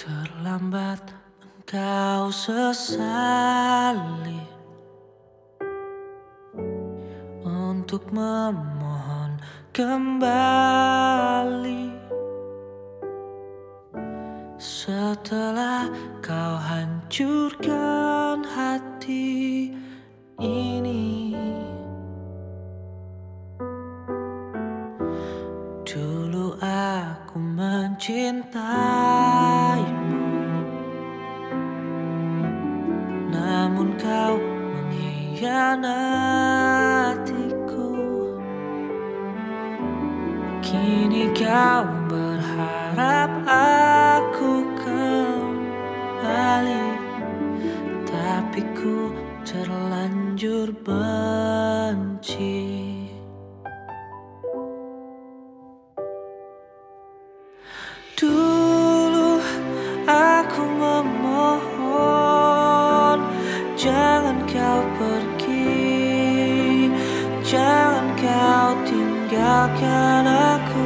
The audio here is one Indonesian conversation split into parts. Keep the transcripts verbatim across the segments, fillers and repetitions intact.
Terlambat engkau sesali untuk memohon kembali. Setelah kau hancurkan hati ini, dulu aku mencintaimu, namun kau mengkhianatiku. Kini kau berharap aku kembali, tapi ku terlanjur benci. Dulu aku memohon, jangan kau pergi, jangan kau tinggalkan aku.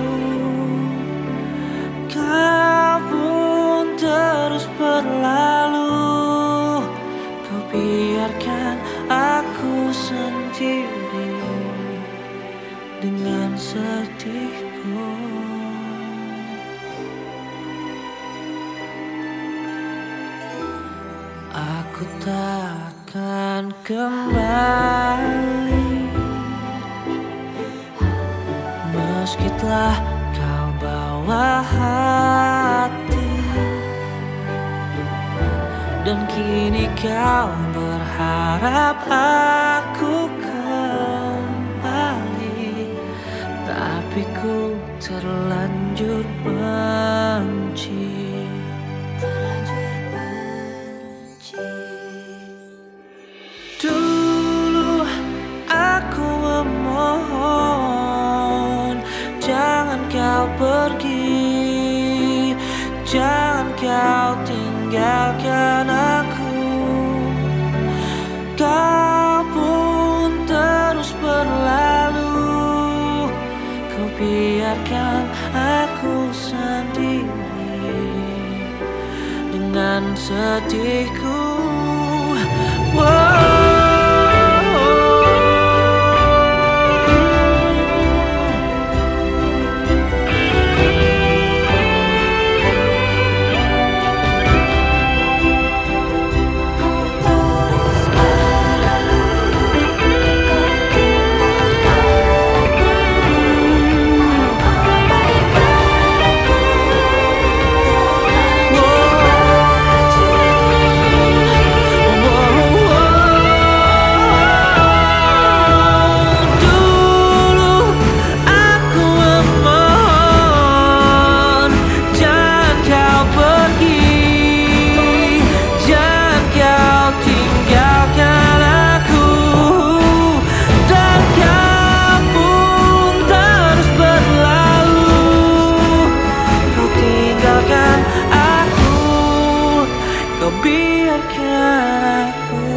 Kau pun terus berlalu, kau biarkan aku sendiri dengan sedihku. Aku takkan kembali, meski telah kau bawa hati, dan kini kau berharap aku kembali, tapi ku terlanjur benci. Dulu aku memohon, jangan kau pergi, jangan kau tinggalkan aku. Kau pun terus berlalu, kau biarkan aku sendiri dengan sedihku. Wow. Kau biarkan aku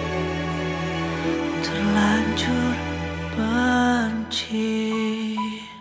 terlanjur benci.